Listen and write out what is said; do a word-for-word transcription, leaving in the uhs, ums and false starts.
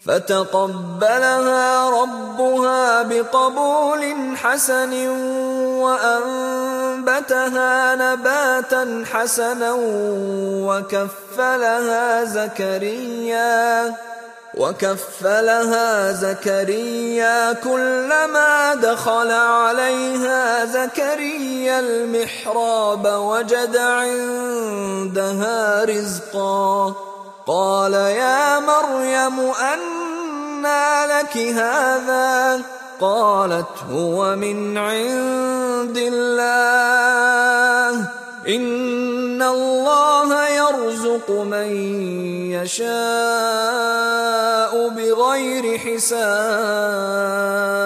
فتقبلها ربها بقبول حسن وأنبتها نباتا حسنا وكفلها زكريا وكفلها زكريا كلما دخل عليها زكريا المحراب وجد عندها رزقا قال يا مريم أنى لك هذا قالت هو من عند الله إن الله يرزق من يشاء بغير حساب.